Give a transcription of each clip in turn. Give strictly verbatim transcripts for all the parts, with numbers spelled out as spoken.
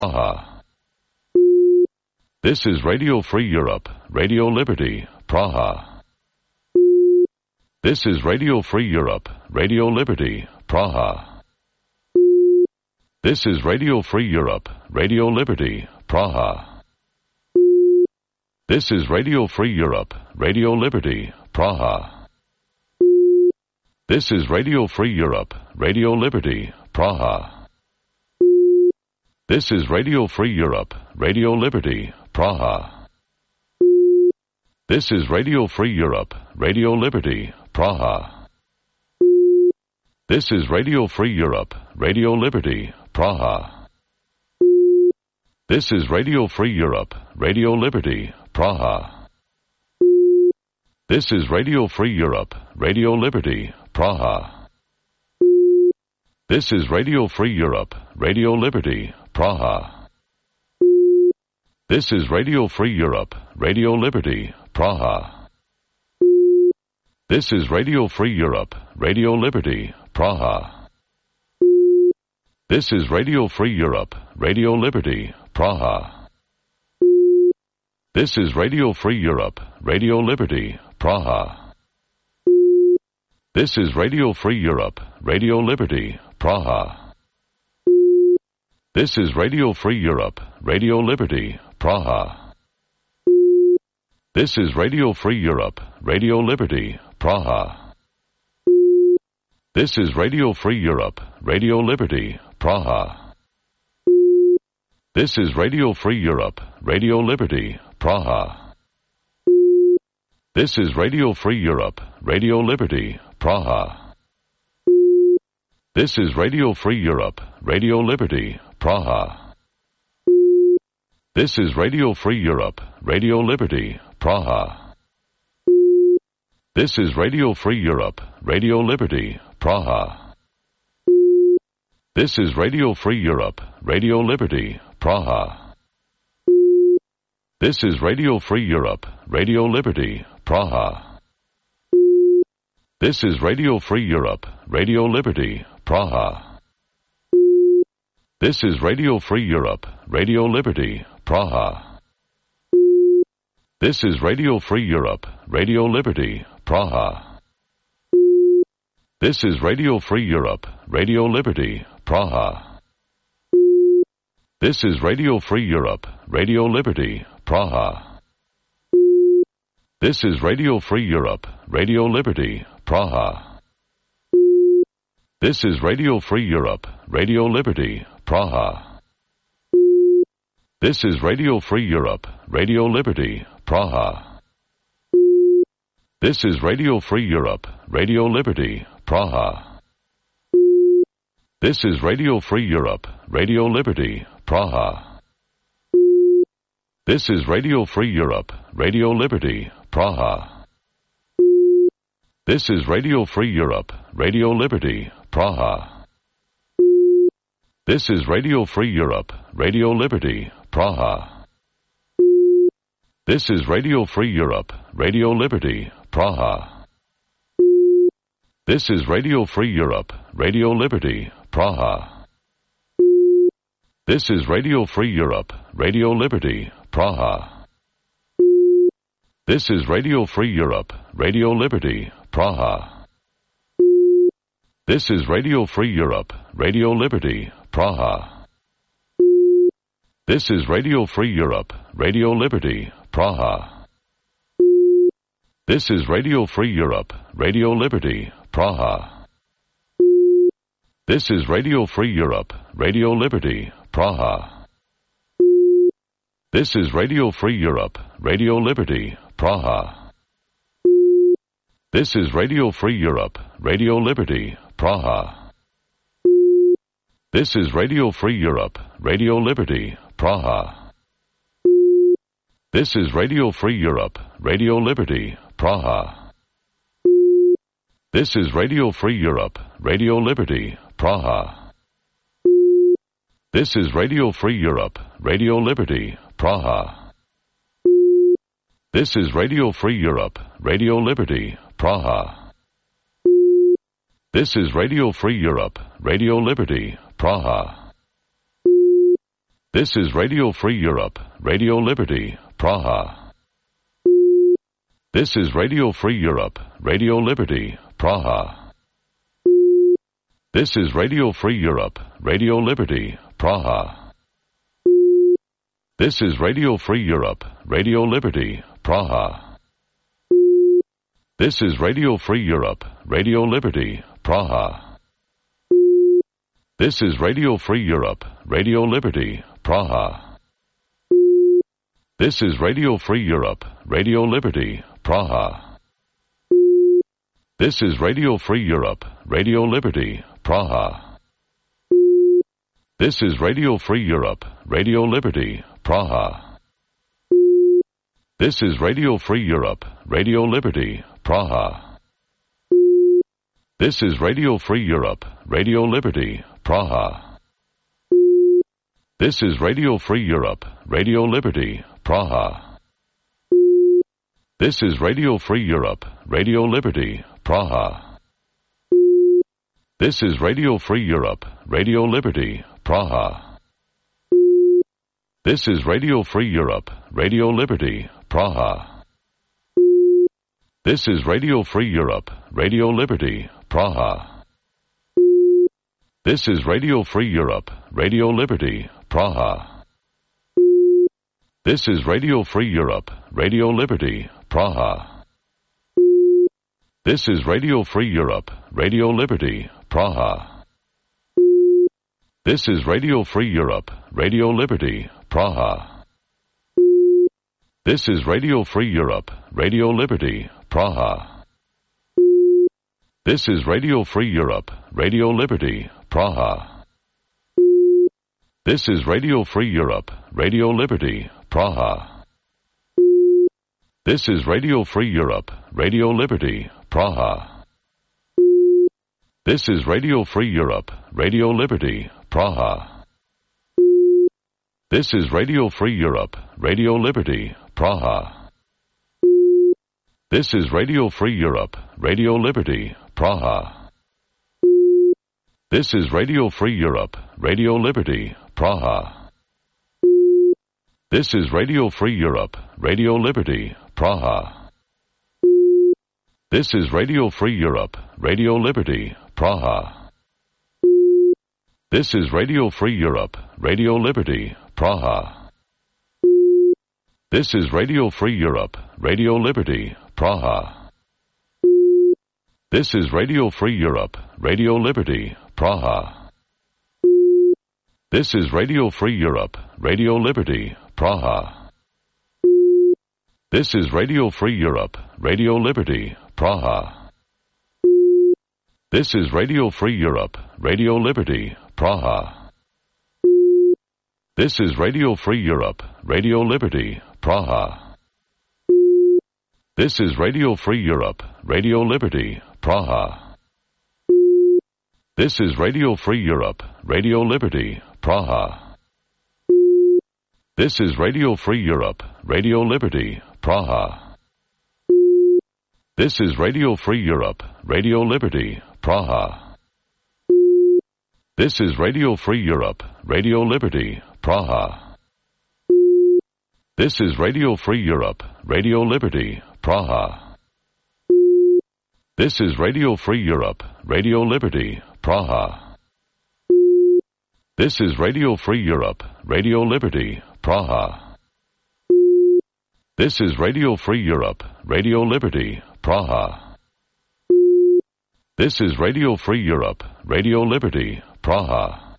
Praha. This is Radio Free Europe, Radio Liberty, Praha. This is Radio Free Europe, Radio Liberty, Praha. This is Radio Free Europe, Radio Liberty, Praha. This is Radio Free Europe, Radio Liberty, Praha. This is Radio Free Europe, Radio Liberty, Praha. This is Radio Free Europe, Radio Liberty, Praha. This is Radio Free Europe, Radio Liberty, Praha. This is Radio Free Europe, Radio Liberty, Praha. This is Radio Free Europe, Radio Liberty, Praha. This is Radio Free Europe, Radio Liberty, Praha. This is Radio Free Europe, Radio Liberty, Praha. This is Radio Free Europe, Radio Liberty, Praha. This is Radio Free Europe, Radio Liberty, Praha. This is Radio Free Europe, Radio Liberty, Praha. This is Radio Free Europe, Radio Liberty, Praha. This is Radio Free Europe, Radio Liberty, Praha. This is Radio Free Europe, Radio Liberty, Praha. This is Radio Free Europe, Radio Liberty, Praha. This is Radio Free Europe, Radio Liberty, Praha. This is Radio Free Europe, Radio Liberty, Praha. This is Radio Free Europe, Radio Liberty, Praha. This is Radio Free Europe, Radio Liberty, Praha. This is Radio Free Europe, Radio Liberty, Praha. This is Radio Free Europe, Radio Liberty, Praha. This is Radio Free Europe, Radio Liberty, Praha. This is Radio Free Europe, Radio Liberty, Praha. This is Radio Free Europe, Radio Liberty, Praha. This is Radio Free Europe, Radio Liberty, Praha. This is Radio Free Europe, Radio Liberty, Praha. This is Radio Free Europe, Radio Liberty, Praha. This is Radio Free Europe, Radio Liberty, Praha. This is Radio Free Europe, Radio Liberty, Praha. This is Radio Free Europe, Radio Liberty, Praha. This is Radio Free Europe, Radio Liberty, Praha. This is Radio Free Europe, Radio Liberty, Praha. This is Radio Free Europe, Radio Liberty, Praha. This is Radio Free Europe, Radio Liberty, Praha. This is Radio Free Europe, Radio Liberty, Praha. This is Radio Free Europe, Radio Liberty, Praha. This is Radio Free Europe, Radio Liberty, Praha. This is Radio Free Europe, Radio Liberty, Praha. This is Radio Free Europe, Radio Liberty, Praha. This is Radio Free Europe, Radio Liberty, Praha. This is Radio Free Europe, Radio Liberty, Praha. This is Radio Free Europe, Radio Liberty, Praha. This is Radio Free Europe, Radio Liberty, Praha. This is Radio Free Europe, Radio Liberty, Praha. This is Radio Free Europe, Radio Liberty, Praha. This is Radio Free Europe, Radio Liberty, Praha. This is Radio Free Europe, Radio Liberty, Praha. This is Radio Free Europe, Radio Liberty, Praha. This is Radio Free Europe, Radio Liberty, Praha. This is Radio Free Europe, Radio Liberty, Praha. This is Radio Free Europe, Radio Liberty, Praha. This is Radio Free Europe, Radio Liberty, Praha. This is Radio Free Europe, Radio Liberty, Praha. This is Radio Free Europe, Radio Liberty, Praha. This is Radio Free Europe, Radio Liberty, Praha. This is Radio Free Europe, Radio Liberty, Praha. This is Radio Free Europe, Radio Liberty, Praha. This is Radio Free Europe, Radio Liberty, Praha. This is Radio Free Europe, Radio Liberty, Praha. This is Radio Free Europe, Radio Liberty, Praha. This is Radio Free Europe, Radio Liberty, Praha. This is Radio Free Europe, Radio Liberty, Praha. This is Radio Free Europe, Radio Liberty, Praha. This is Radio Free Europe, Radio Liberty, Praha. This is Radio Free Europe, Radio Liberty, Praha. This is Radio Free Europe, Radio Liberty, Praha. This is Radio Free Europe, Radio Liberty, Praha. This is Radio Free Europe, Radio Liberty, Praha. This is Radio Free Europe, Radio Liberty, Praha. This is Radio Free Europe, Radio Liberty, Praha. This is Radio Free Europe, Radio Liberty, Praha. This is Radio Free Europe, Radio Liberty, Praha. This is Radio Free Europe, Radio Liberty, Praha. This is Radio Free Europe, Radio Liberty, Praha. This is Radio Free Europe, Radio Liberty, Praha. This is Radio Free Europe, Radio Liberty, Praha. This is Radio Free Europe, Radio Liberty, Praha. This is Radio Free Europe, Radio Liberty, Praha. This is Radio Free Europe, Radio Liberty, Praha. This is Radio Free Europe, Radio Liberty, Praha. This is Radio Free Europe, Radio Liberty, Praha. This is Radio Free Europe, Radio Liberty, Praha. This is Radio Free Europe, Radio Liberty, Praha. This is Radio Free Europe, Radio Liberty, Praha. This is Radio Free Europe, Radio Liberty, Praha. This is Radio Free Europe, Radio Liberty, Praha. This is Radio Free Europe, Radio Liberty, Praha. This is Radio Free Europe, Radio Liberty, Praha. This is Radio Free Europe, Radio Liberty, Praha. This is Radio Free Europe, Radio Liberty, Praha. This is Radio Free Europe, Radio Liberty, Praha. This is Radio Free Europe, Radio Liberty, Praha. This is Radio Free Europe, Radio Liberty, Praha. This is Radio Free Europe, Radio Liberty, Praha. This is Radio Free Europe, Radio Liberty, Praha. This is Radio Free Europe, Radio Liberty, Praha. This is Radio Free Europe, Radio Liberty, Praha. This is Radio Free Europe, Radio Liberty, Praha. This is Radio Free Europe, Radio Liberty, Praha.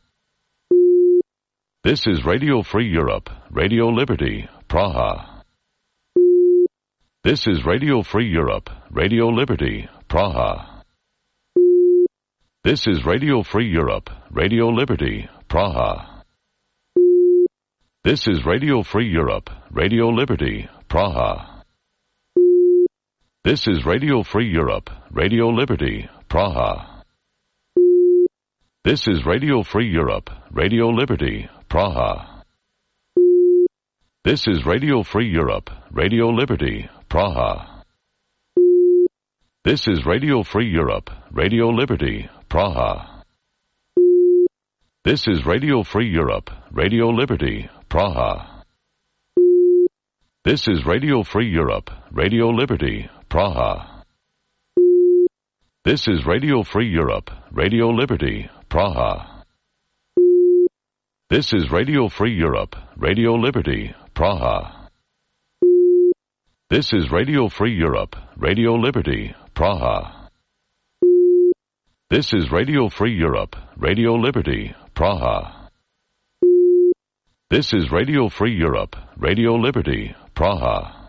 This is Radio Free Europe, Radio Liberty, Praha. This is Radio Free Europe, Radio Liberty, Praha. This is Radio Free Europe, Radio Liberty, Praha. This is Radio Free Europe, Radio Liberty, Praha. This is Radio Free Europe, Radio Liberty, Praha. This is Radio Free Europe, Radio Liberty, Praha. This is Radio Free Europe, Radio Liberty, Praha. This is Radio Free Europe, Radio Liberty, Praha. This is Radio Free Europe, Radio Liberty, Praha. This is Radio Free Europe, Radio Liberty, Praha. This is Radio Free Europe, Radio Liberty, Praha. This is Radio Free Europe, Radio Liberty, Praha. This is Radio Free Europe, Radio Liberty, Praha. This is Radio Free Europe, Radio Liberty, Praha. This is Radio Free Europe, Radio Liberty, Praha.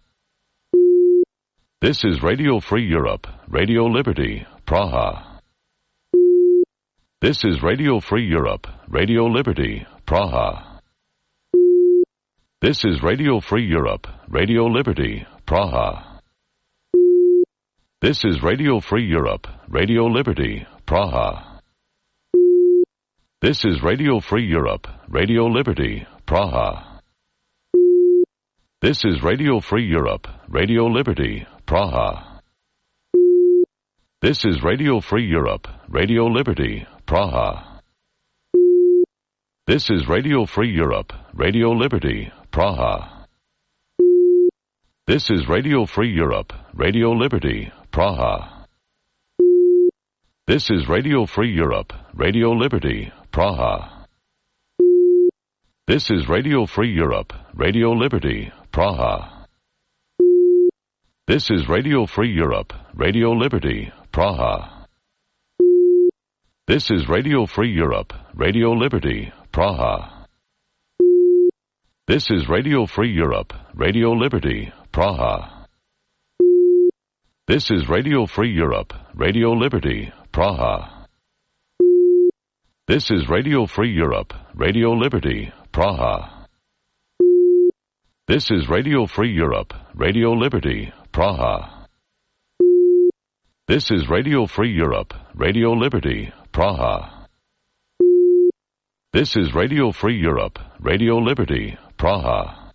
This is Radio Free Europe, Radio Liberty, Praha. This is Radio Free Europe, Radio Liberty, Praha. This is Radio Free Europe, Radio Liberty, Praha. This is Radio Free Europe, Radio Liberty, Praha. This is Radio Free Europe, Radio Liberty, Praha. This is Radio Free Europe, Radio Liberty, Praha. This is Radio Free Europe, Radio Liberty, Praha. This is Radio Free Europe, Radio Liberty, Praha. This is Radio Free Europe, Radio Liberty, Praha. This is Radio Free Europe, Radio Liberty, Praha. This is Radio Free Europe, Radio Liberty, Praha. This is Radio Free Europe, Radio Liberty, Praha. This is Radio Free Europe, Radio Liberty, Praha. This is Radio Free Europe, Radio Liberty, Praha. This is Radio Free Europe, Radio Liberty, Praha. This is Radio Free Europe, Radio Liberty, Praha. This is Radio Free Europe, Radio Liberty, Praha. This is Radio Free Europe, Radio Liberty, Praha. This is Radio Free Europe, Radio Liberty, Praha.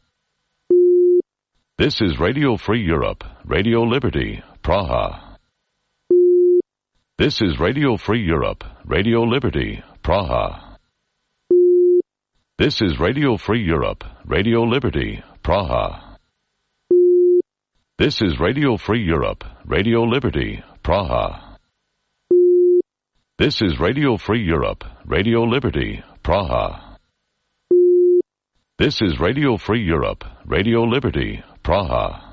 This is Radio Free Europe, Radio Liberty, Praha. This is Radio Free Europe, Radio Liberty, Praha. This is Radio Free Europe, Radio Liberty, Praha. This is Radio Free Europe, Radio Liberty, Praha. This is Radio Free Europe, Radio Liberty, Praha. This is Radio Free Europe, Radio Liberty, Praha.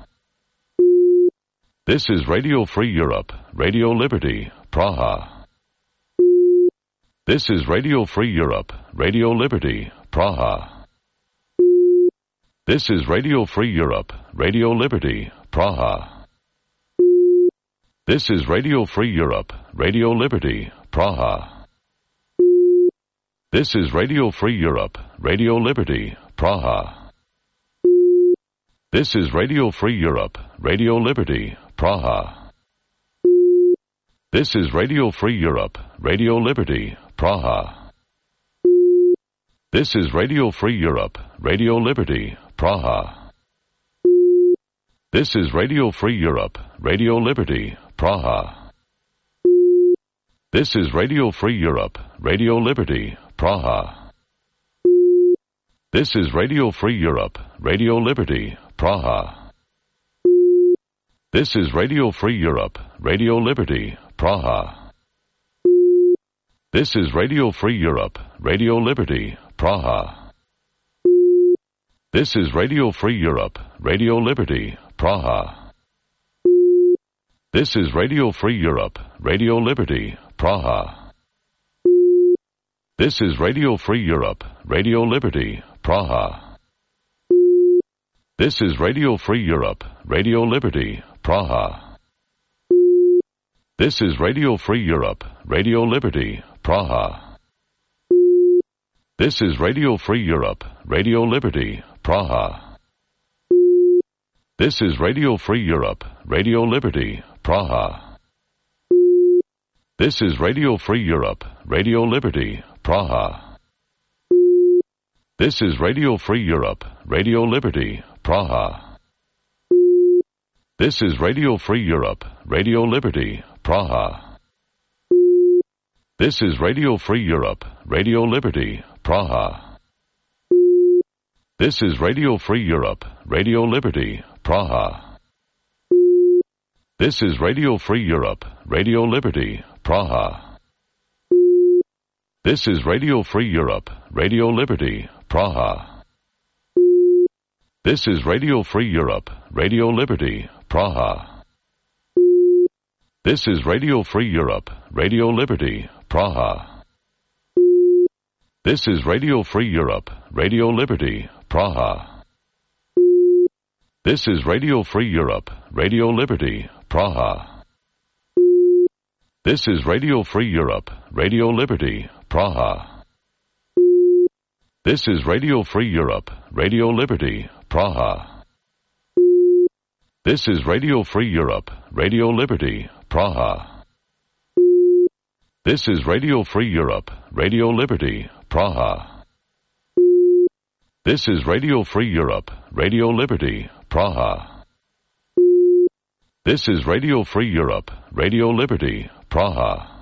This is Radio Free Europe, Radio Liberty, Praha. This is Radio Free Europe, Radio Liberty, Praha. This is Radio Free Europe, Radio Liberty, Praha. This is Radio Free Europe, Radio Liberty, Praha. This is Radio Free Europe, Radio Liberty, Praha. This is Radio Free Europe, Radio Liberty, Praha. This is Radio Free Europe, Radio Liberty, Praha. This is Radio Free Europe, Radio Liberty, Praha. This is Radio Free Europe, Radio Liberty, Praha. This is Radio Free Europe, Radio Liberty, Praha. This is Radio Free Europe, Radio Liberty, Praha. This is Radio Free Europe, Radio Liberty, Praha. This is Radio Free Europe, Radio Liberty, Praha. This is Radio Free Europe, Radio Liberty, Praha. This is Radio Free Europe, Radio Liberty, Praha. This is Radio Free Europe, Radio Liberty, Praha. This is Radio Free Europe, Radio Liberty, Praha. This is Radio Free Europe, Radio Liberty, Praha. This is Radio Free Europe, Radio Liberty, Praha. This is Radio Free Europe, Radio Liberty, Praha. This is Radio Free Europe, Radio Liberty, Praha. This is Radio Free Europe, Radio Liberty, Praha. This is Radio Free Europe, Radio Liberty, Praha. This is Radio Free Europe, Radio Liberty, Praha. This is Radio Free Europe, Radio Liberty, Praha. This is Radio Free Europe, Radio Liberty, Praha. This is Radio Free Europe, Radio Liberty, Praha. This is Radio Free Europe, Radio Liberty, Praha. This is Radio Free Europe, Radio Liberty, Praha. This is Radio Free Europe, Radio Liberty, Praha. This is Radio Free Europe, Radio Liberty, Praha. This is Radio Free Europe, Radio Liberty, Praha. This is Radio Free Europe, Radio Liberty, Praha. This is Radio Free Europe, Radio Liberty, Praha. This is Radio Free Europe, Radio Liberty, Praha. This is Radio Free Europe, Radio Liberty, Praha. This is Radio Free Europe, Radio Liberty, Praha.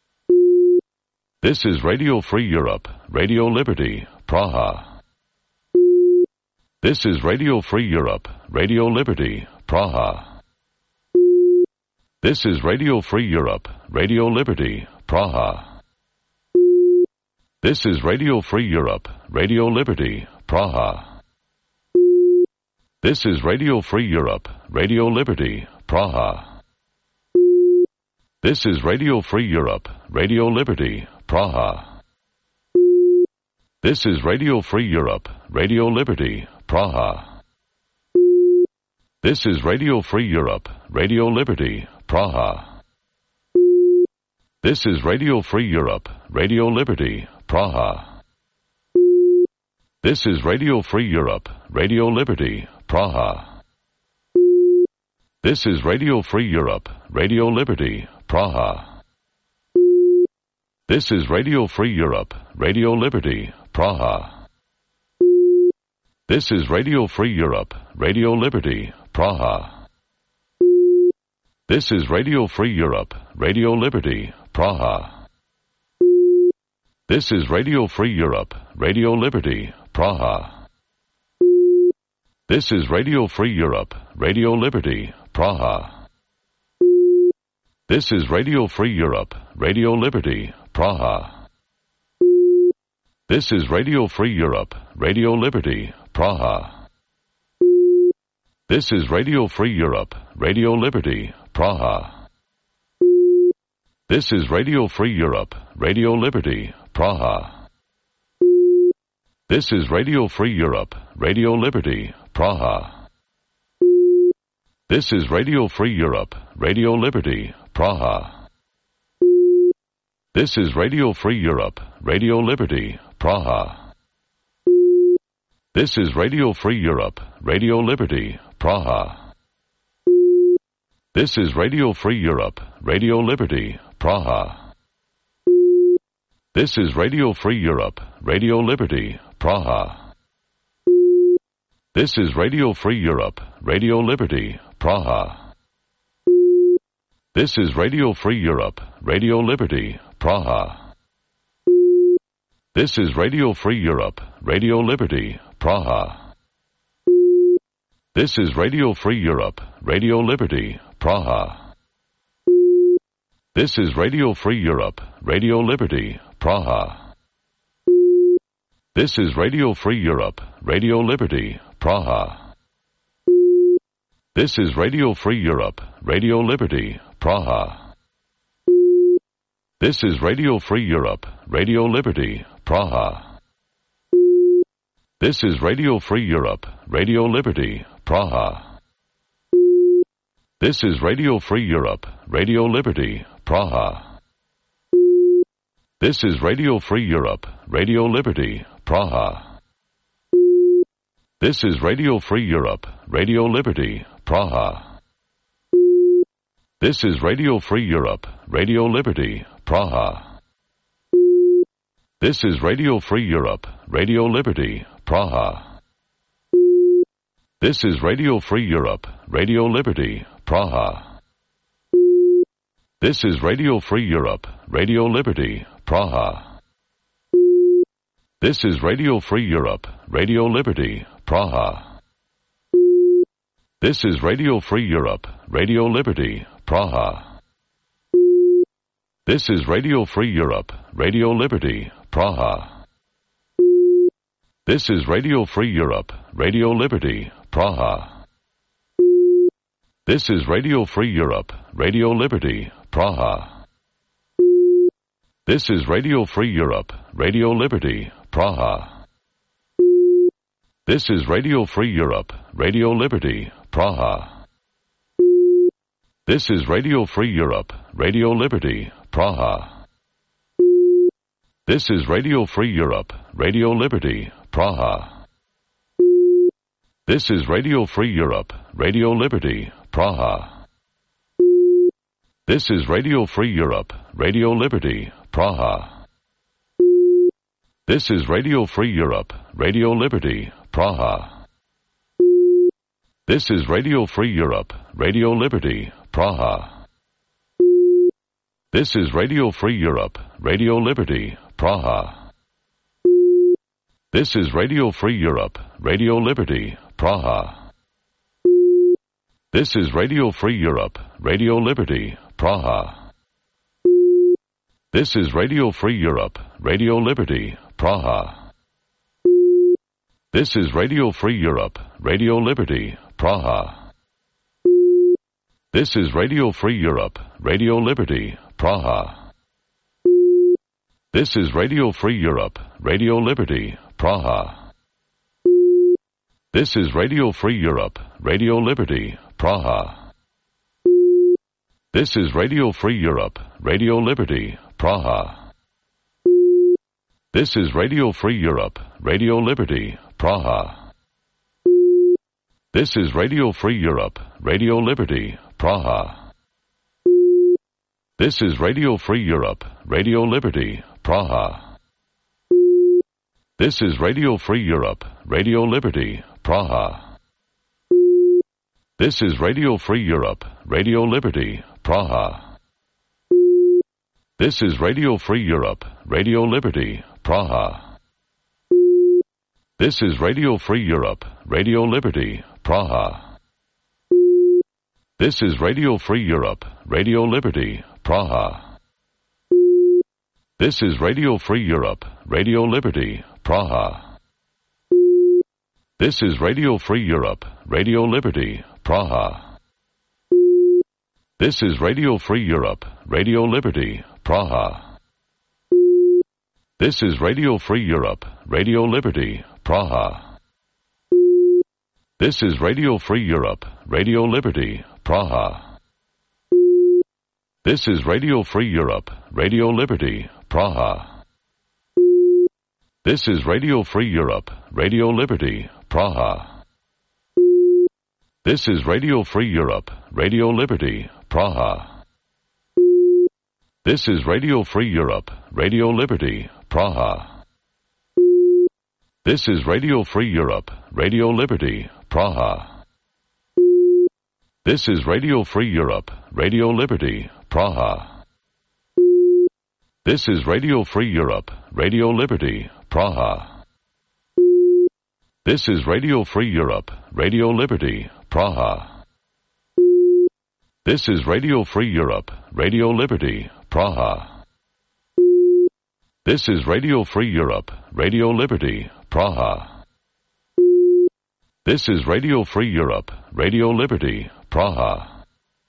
This is Radio Free Europe, Radio Liberty, Praha. This is Radio Free Europe, Radio Liberty, Praha. This is Radio Free Europe, Radio Liberty, Praha. This is Radio Free Europe, Radio Liberty, Praha. This is Radio Free Europe, Radio Liberty, Praha. This is Radio Free Europe, Radio Liberty, Praha. This is Radio Free Europe, Radio Liberty, Praha. This is Radio Free Europe, Radio Liberty, Praha. This is Radio Free Europe, Radio Liberty, Praha. This is Radio Free Europe, Radio Liberty, Praha. This is Radio Free Europe, Radio Liberty, Praha. This is Radio Free Europe, Radio Liberty, Praha. This is Radio Free Europe, Radio Liberty, Praha. This is Radio Free Europe, Radio Liberty, Praha. This is Radio Free Europe, Radio Liberty, Praha. This is Radio Free Europe, Radio Liberty, Praha. This is Radio Free Europe, Radio Liberty, Praha. This is Radio Free Europe, Radio Liberty, Praha. This is Radio Free Europe, Radio Liberty, Praha. This is Radio Free Europe, Radio Liberty, Praha. This is Radio Free Europe, Radio Liberty, Praha. This is Radio Free Europe, Radio Liberty, Praha. This is Radio Free Europe, Radio Liberty, Praha. This is Radio Free Europe, Radio Liberty, Praha. This is Radio Free Europe, Radio Liberty, Praha. This is Radio Free Europe, Radio Liberty, Praha. This is Radio Free Europe, Radio Liberty, Praha. This is Radio Free Europe, Radio Liberty, Praha. This is Radio Free Europe, Radio Liberty, Praha. This is Radio Free Europe, Radio Liberty, Praha. This is Radio Free Europe, Radio Liberty, Praha. This is Radio Free Europe, Radio Liberty, Praha. This is Radio Free Europe, Radio Liberty, Praha. This is Radio Free Europe, Radio Liberty, Praha. This is Radio Free Europe, Radio Liberty, Praha. This is Radio Free Europe, Radio Liberty, Praha. This is Radio Free Europe, Radio Liberty, Praha. This is Radio Free Europe, Radio Liberty, Praha. This is Radio Free Europe, Radio Liberty, Praha. This is Radio Free Europe, Radio Liberty, Praha. This is Radio Free Europe, Radio Liberty, Praha. This is Radio Free Europe, Radio Liberty, Praha. This is Radio Free Europe, Radio Liberty, Praha. This is Radio Free Europe, Radio Liberty, Praha. This is Radio Free Europe, Radio Liberty, Praha. This is Radio Free Europe, Radio Liberty, Praha. This is Radio Free Europe, Radio Liberty, Praha. This is Radio Free Europe, Radio Liberty, Praha. This is Radio Free Europe, Radio Liberty, Praha. This is Radio Free Europe, Radio Liberty, Praha. This is Radio Free Europe, Radio Liberty, Praha. This is Radio Free Europe, Radio Liberty, Praha. This is Radio Free Europe, Radio Liberty, Praha. This is Radio Free Europe, Radio Liberty, Praha. This is Radio Free Europe, Radio Liberty, Praha. This is Radio Free Europe, Radio Liberty, Praha. This is Radio Free Europe, Radio Liberty, Praha. This is Radio Free Europe, Radio Liberty, Praha. This is Radio Free Europe, Radio Liberty, Praha. This is Radio Free Europe, Radio Liberty, Praha. This is Radio Free Europe, Radio Liberty, Praha. This is Radio Free Europe, Radio Liberty, Praha. This is Radio Free Europe, Radio Liberty, Praha. This is Radio Free Europe, Radio Liberty, Praha. This is Radio Free Europe, Radio Liberty, Praha. This is Radio Free Europe, Radio Liberty, Praha. This is Radio Free Europe, Radio Liberty, Praha. This is Radio Free Europe, Radio Liberty, Praha. This is Radio Free Europe, Radio Liberty, Praha. This is Radio Free Europe, Radio Liberty, Praha. This is Radio Free Europe, Radio Liberty, Praha. This is Radio Free Europe, Radio Liberty, Praha. This is Radio Free Europe, Radio Liberty, Praha. This is Radio Free Europe, Radio Liberty, Praha. This is Radio Free Europe, Radio Liberty, Praha. This is Radio Free Europe, Radio Liberty, Praha. This is Radio Free Europe, Radio Liberty, Praha. This is Radio Free Europe, Radio Liberty, Praha. This is Radio Free Europe, Radio Liberty, Praha. This is Radio Free Europe, Radio Liberty, Praha. This is Radio Free Europe, Radio Liberty, Praha. This is Radio Free Europe, Radio Liberty, Praha. This is Radio Free Europe, Radio Liberty, Praha. This is Radio Free Europe, Radio Liberty, Praha. This is Radio Free Europe, Radio Liberty, Praha. This is Radio Free Europe, Radio Liberty, Praha. This is Radio Free Europe, Radio Liberty, Praha. This is Radio Free Europe, Radio Liberty, Praha.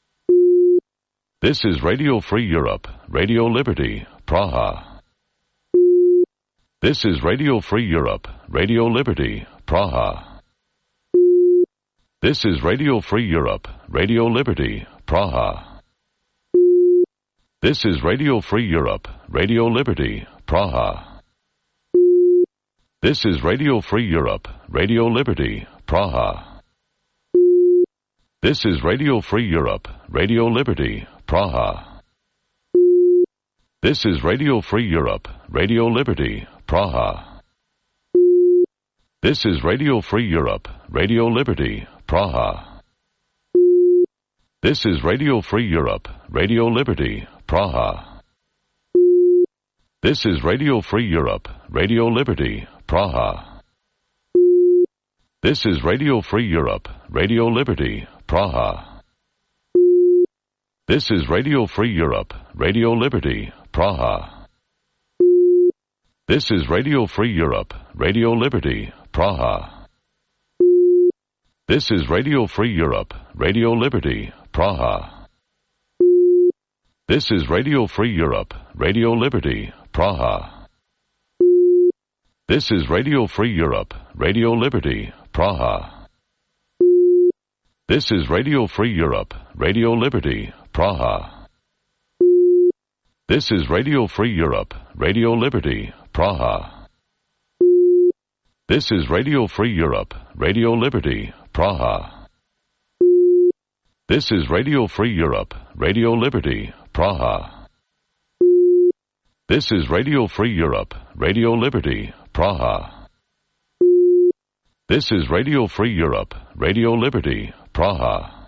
This is Radio Free Europe, Radio Liberty, Praha. This is Radio Free Europe, Radio Liberty, Praha. This is Radio Free Europe, Radio Liberty, Praha. This is Radio Free Europe, Radio Liberty, Praha. This is Radio Free Europe, Radio Liberty, Praha. This is Radio Free Europe, Radio Liberty, Praha. This is Radio Free Europe, Radio Liberty, Praha. This is Radio Free Europe, Radio Liberty, Praha. This is Radio Free Europe, Radio Liberty, Praha. This is Radio Free Europe, Radio Liberty, Praha. This is Radio Free Europe, Radio Liberty, Praha. This is Radio Free Europe, Radio Liberty, Praha. This is Radio Free Europe, Radio Liberty, Praha. This is Radio Free Europe, Radio Liberty, Praha. This is Radio Free Europe, Radio Liberty, Praha. This is Radio Free Europe, Radio Liberty, Praha. This is Radio Free Europe, Radio Liberty, Praha. This is Radio Free Europe, Radio Liberty, Praha. This is Radio Free Europe, Radio Liberty, Praha. This is Radio Free Europe, Radio Liberty, Praha. This is Radio Free Europe, Radio Liberty, Praha. This is Radio Free Europe, Radio Liberty, Praha.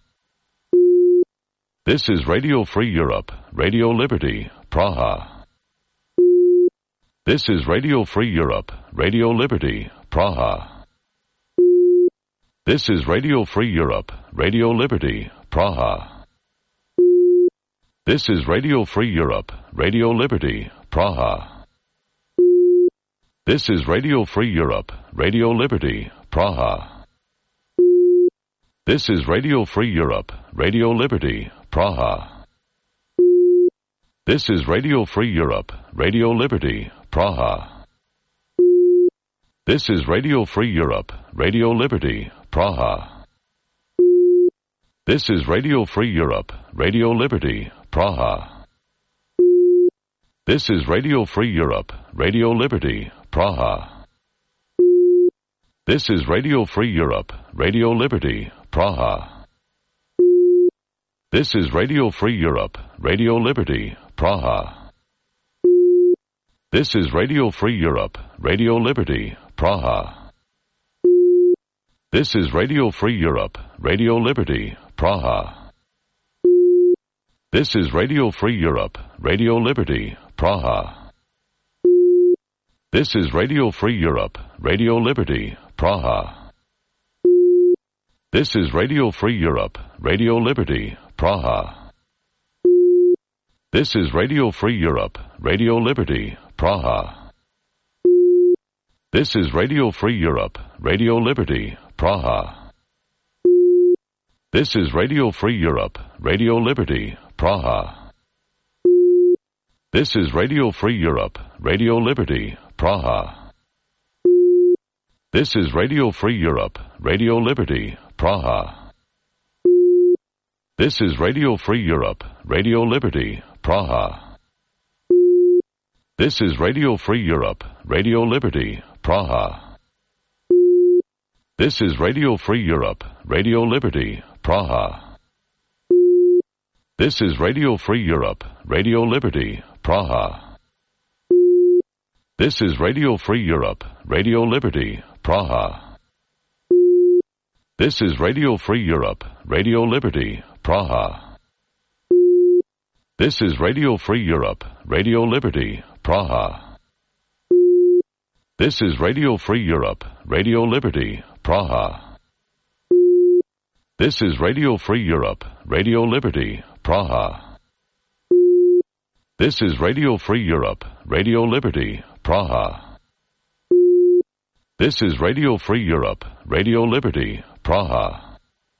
This is Radio Free Europe, Radio Liberty, Praha. This is Radio Free Europe, Radio Liberty, Praha. This is Radio Free Europe, Radio Liberty, Praha. This is Radio Free Europe, Radio Liberty, Praha. This is Radio Free Europe, Radio Liberty, Praha. This is Radio Free Europe, Radio Liberty, Praha. This is Radio Free Europe, Radio Liberty, Praha. This is Radio Free Europe, Radio Liberty, Praha. This is Radio Free Europe, Radio Liberty, Praha. This is Radio Free Europe, Radio Liberty, Praha. This is Radio Free Europe, Radio Liberty, Praha. This is Radio Free Europe, Radio Liberty, Praha. This is Radio Free Europe, Radio Liberty, Praha. This is Radio Free Europe, Radio Liberty, Praha. This is Radio Free Europe, Radio Liberty, Praha. This is Radio Free Europe, Radio Liberty, Praha. This is Radio Free Europe, Radio Liberty, Praha. This is Radio Free Europe, Radio Liberty, Praha. This is Radio Free Europe, Radio Liberty, Praha. This is Radio Free Europe, Radio Liberty, Praha. This is Radio Free Europe, Radio Liberty, Praha. This is Radio Free Europe, Radio Liberty, Praha. This is Radio Free Europe, Radio Liberty, Praha. This is Radio Free Europe, Radio Liberty, Praha. This is Radio Free Europe, Radio Liberty, Praha. This is Radio Free Europe, Radio Liberty, Praha. This is Radio Free Europe, Radio Liberty, Praha. This is Radio Free Europe, Radio Liberty, Praha. This is Radio Free Europe, Radio Liberty, Praha. This is Radio Free Europe, Radio Liberty, Praha. This is Radio Free Europe, Radio Liberty, Praha. This is Radio Free Europe, Radio Liberty, Praha. This is Radio Free Europe, Radio Liberty, Praha.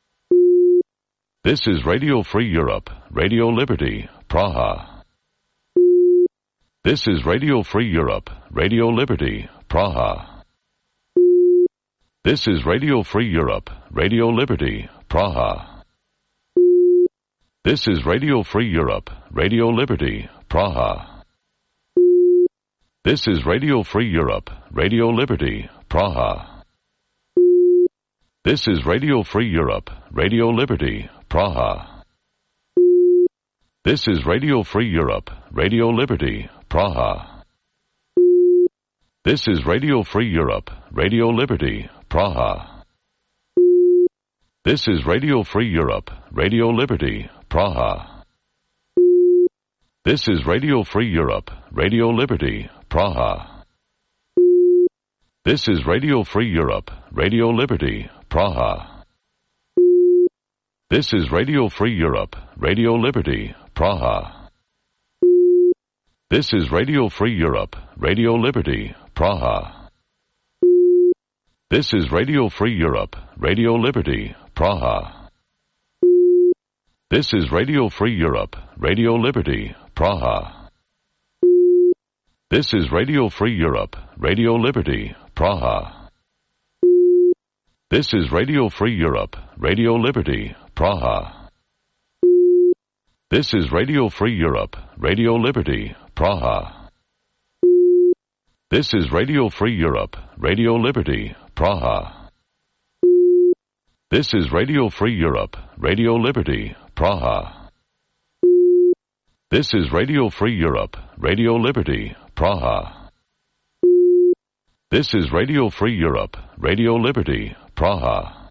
This is Radio Free Europe, Radio Liberty, Praha. This is Radio Free Europe, Radio Liberty, Praha. This is Radio Free Europe, Radio Liberty, Praha. This is Radio Free Europe, Radio Liberty, Praha. This is Radio Free Europe, Radio Liberty, Praha. This is Radio Free Europe, Radio Liberty, Praha. This is Radio Free Europe, Radio Liberty, Praha. This is Radio Free Europe, Radio Liberty, Praha. This is Radio Free Europe, Radio Liberty, Praha. This is Radio Free Europe, Radio Liberty, Praha. This is Radio Free Europe, Radio Liberty, Praha. This is Radio Free Europe, Radio Liberty, Praha. This is Radio Free Europe, Radio Liberty, Praha. This is Radio Free Europe, Radio Liberty, Praha. This is Radio Free Europe, Radio Liberty, Praha. This is Radio Free Europe, Radio Liberty, Praha. This is Radio Free Europe, Radio Liberty, Praha. This is Radio Free Europe, Radio Liberty, Praha. This is Radio Free Europe, Radio Liberty, Praha. This is Radio Free Europe, Radio Liberty, Praha. This is Radio Free Europe, Radio Liberty, Praha. This is Radio Free Europe, Radio Liberty, Praha.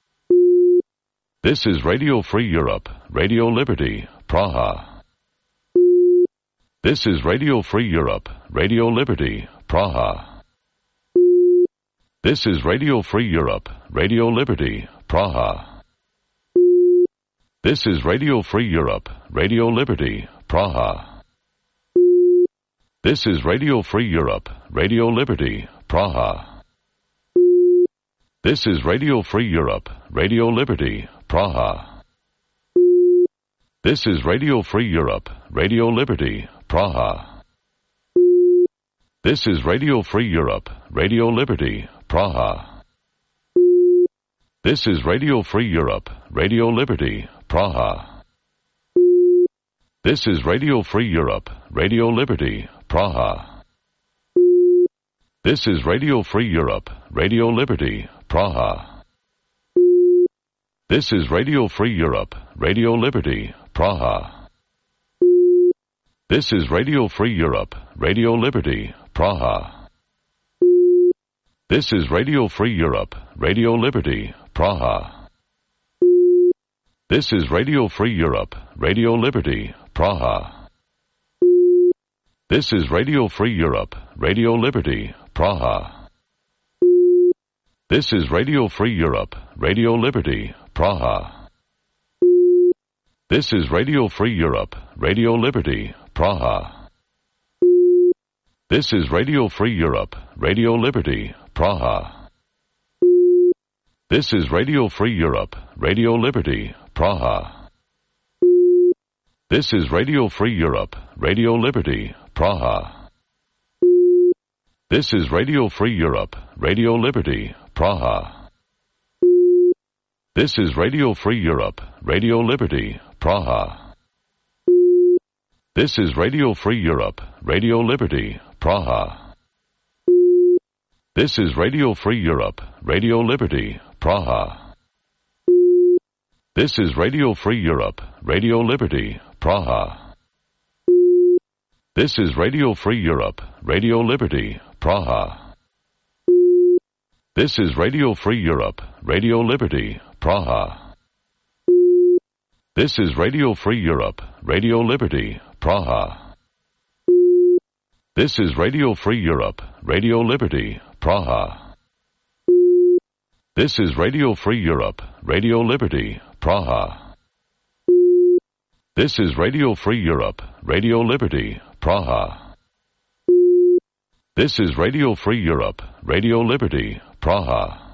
This is Radio Free Europe, Radio Liberty, Praha. This is Radio Free Europe, Radio Liberty, Praha. This is Radio Free Europe, Radio Liberty, Praha. This is Radio Free Europe, Radio Liberty, Praha. This is Radio Free Europe, Radio Liberty, Praha. This is Radio Free Europe, Radio Liberty, Praha. This is Radio Free Europe, Radio Liberty, Praha. This is Radio Free Europe, Radio Liberty, Praha. This is Radio Free Europe, Radio Liberty, Praha. This is Radio Free Europe, Radio Liberty, Praha. This is Radio Free Europe, Radio Liberty, Praha. This is Radio Free Europe, Radio Liberty, Praha. This is Radio Free Europe, Radio Liberty, Praha. This is Radio Free Europe, Radio Liberty, Praha. This is Radio Free Europe, Radio Liberty, Praha. This is Radio Free Europe, Radio Liberty, Praha. This is Radio Free Europe, Radio Liberty, Praha. This is Radio Free Europe, Radio Liberty, Praha. This is Radio Free Europe, Radio Liberty, Praha. This is Radio Free Europe, Radio Liberty, Praha. This is Radio Free Europe, Radio Liberty, Praha. This is Radio Free Europe, Radio Liberty, Praha. This is Radio Free Europe, Radio Liberty, Praha. This is Radio Free Europe, Radio Liberty, Praha. This is Radio Free Europe, Radio Liberty, Praha. This is Radio Free Europe, Radio Liberty, Praha. This is Radio Free Europe, Radio Liberty, Praha. This is Radio Free Europe, Radio Liberty, Praha. This is Radio Free Europe, Radio Liberty, Praha. This is Radio Free Europe, Radio Liberty, Praha. This is Radio Free Europe, Radio Liberty, Praha. This is Radio Free Europe, Radio Liberty, Praha. This is Radio Free Europe, Radio Liberty, Praha.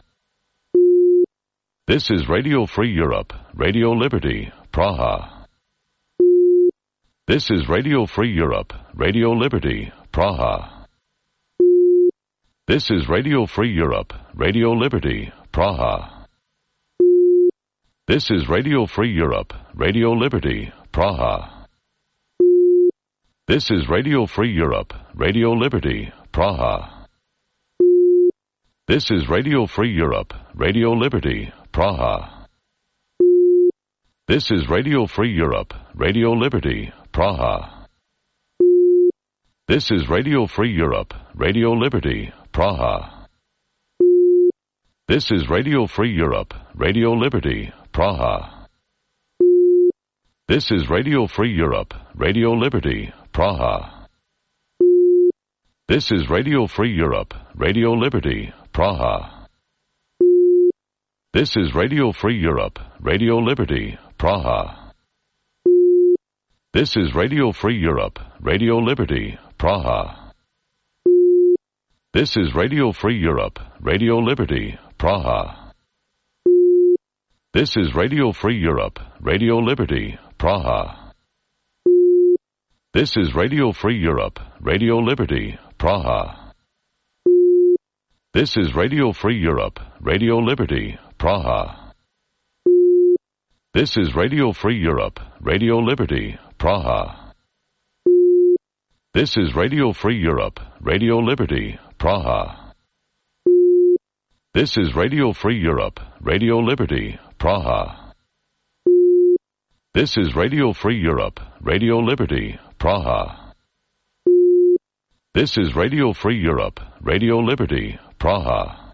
This is Radio Free Europe, Radio Liberty, Praha. This is Radio Free Europe, Radio Liberty, Praha. This is Radio Free Europe, Radio Liberty, Praha. This is Radio Free Europe, Radio Liberty, Praha. This is Radio Free Europe, Radio Liberty, Praha. This is Radio Free Europe, Radio Liberty, Praha. This is Radio Free Europe, Radio Liberty, Praha. This is Radio Free Europe, Radio Liberty, Praha. This is Radio Free Europe, Radio Liberty, Praha. This is Radio Free Europe, Radio Liberty, Praha. This is Radio Free Europe, Radio Liberty, Praha. This is Radio Free Europe, Radio Liberty, Praha. This is Radio Free Europe, Radio Liberty, Praha. This is Radio Free Europe, Radio Liberty, Praha. This is Radio Free Europe, Radio Liberty, Praha. This is Radio Free Europe, Radio Liberty, Praha. This is Radio Free Europe, Radio Liberty, Praha. This is Radio Free Europe, Radio Liberty, Praha. This is Radio Free Europe, Radio Liberty, Praha. This is Radio Free Europe, Radio Liberty, Praha. This is Radio Free Europe, Radio Liberty, Praha. This is Radio Free Europe, Radio Liberty, Praha.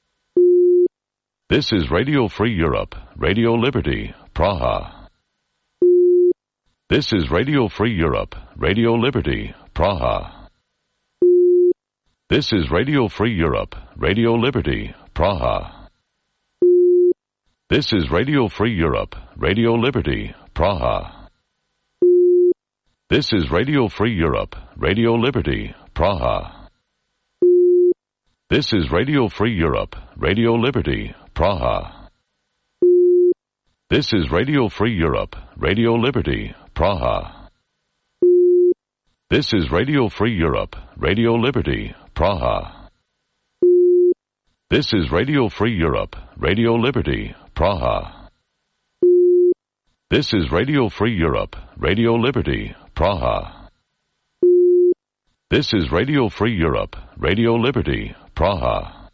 This is Radio Free Europe, Radio Liberty, Praha. This is Radio Free Europe, Radio Liberty, Praha. This is Radio Free Europe, Radio Liberty, Praha. This is Radio Free Europe, Radio Liberty, Praha. This is Radio Free Europe, Radio Liberty, Praha. This is Radio Free Europe, Radio Liberty, Praha. This is Radio Free Europe, Radio Liberty, Praha. This is Radio Free Europe, Radio Liberty, Praha. This is Radio Free Europe, Radio Liberty, Praha. This is Radio Free Europe, Radio Liberty, Praha. This is Radio Free Europe, Radio Liberty, Praha.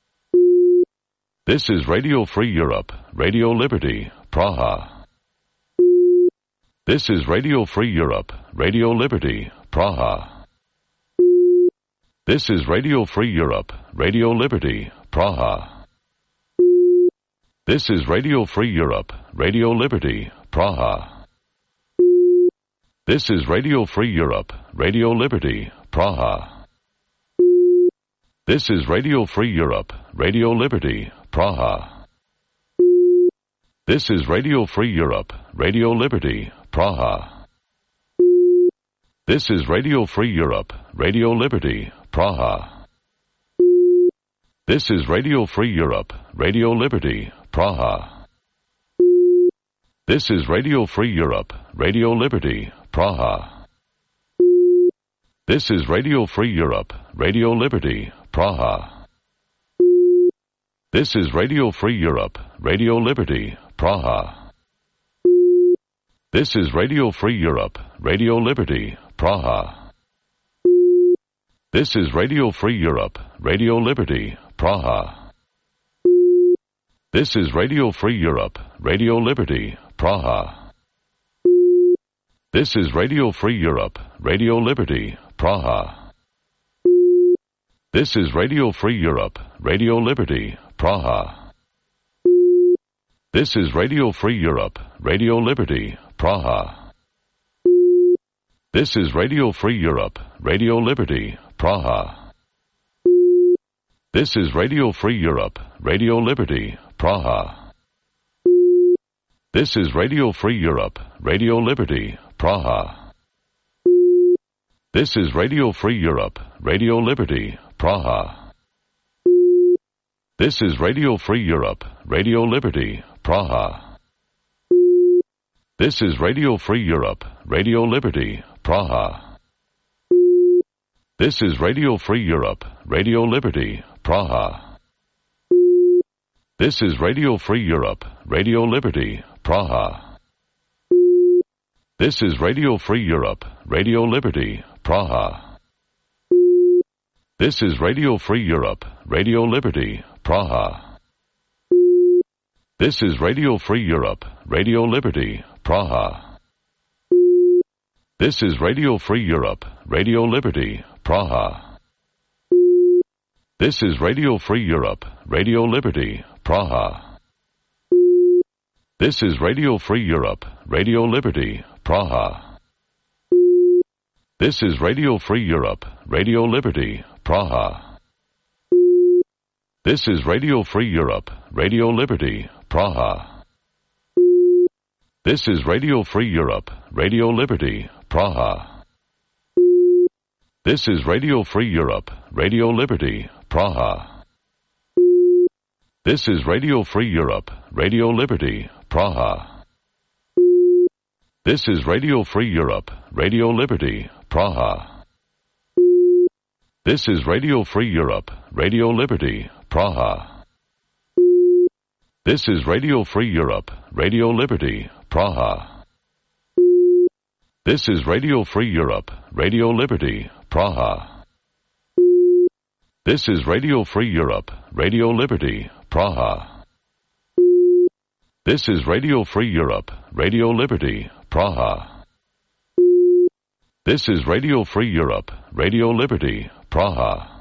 This is Radio Free Europe, Radio Liberty, Praha. This is Radio Free Europe, Radio Liberty, Praha. This is Radio Free Europe, Radio Liberty, Praha. This is Radio Free Europe, Radio Liberty, Praha. This is Radio Free Europe, Radio Liberty, Praha. This is Radio Free Europe, Radio Liberty, Praha. This is Radio Free Europe, Radio Liberty, Praha. This is Radio Free Europe, Radio Liberty, Praha. This is Radio Free Europe, Radio Liberty, Praha. This is Radio Free Europe, Radio Liberty, Praha. This is Radio Free Europe, Radio Liberty, Praha. This is Radio Free Europe, Radio Liberty, Praha. This is Radio Free Europe, Radio Liberty, Praha. This is Radio Free Europe, Radio Liberty, Praha. This is Radio Free Europe, Radio Liberty, Praha. This is Radio Free Europe, Radio Liberty, Praha. This is Radio Free Europe, Radio Liberty, Praha. This is Radio Free Europe, Radio Liberty, Praha. This is Radio Free Europe, Radio Liberty, Praha. This is Radio Free Europe, Radio Liberty, Praha. This is Radio Free Europe, Radio Liberty, Praha. This is Radio Free Europe, Radio Liberty, Praha. This is Radio Free Europe, Radio Liberty, Praha. This is Radio Free Europe, Radio Liberty, Praha. This is Radio Free Europe, Radio Liberty, Praha. This is Radio Free Europe, Radio Liberty, Praha. This is Radio Free Europe, Radio Liberty, Praha. This is Radio Free Europe, Radio Liberty, Praha. This is Radio Free Europe, Radio Liberty, Praha. This is Radio Free Europe, Radio Liberty, Praha. This is Radio Free Europe, Radio Liberty, Praha. This is Radio Free Europe, Radio Liberty, Praha. This is Radio Free Europe, Radio Liberty, Praha. This is Radio Free Europe, Radio Liberty, Praha. This is Radio Free Europe, Radio Liberty, Praha. This is Radio Free Europe, Radio Liberty, Praha. This is Radio Free Europe, Radio Liberty, Praha. This is Radio Free Europe, Radio Liberty, Praha. This is Radio Free Europe, Radio Liberty, Praha. This is Radio Free Europe, Radio Liberty, Praha. This is Radio Free Europe, Radio Liberty, Praha. This is Radio Free Europe, Radio Liberty, Praha. This is Radio Free Europe, Radio Liberty, Praha. This is Radio Free Europe, Radio Liberty, Praha.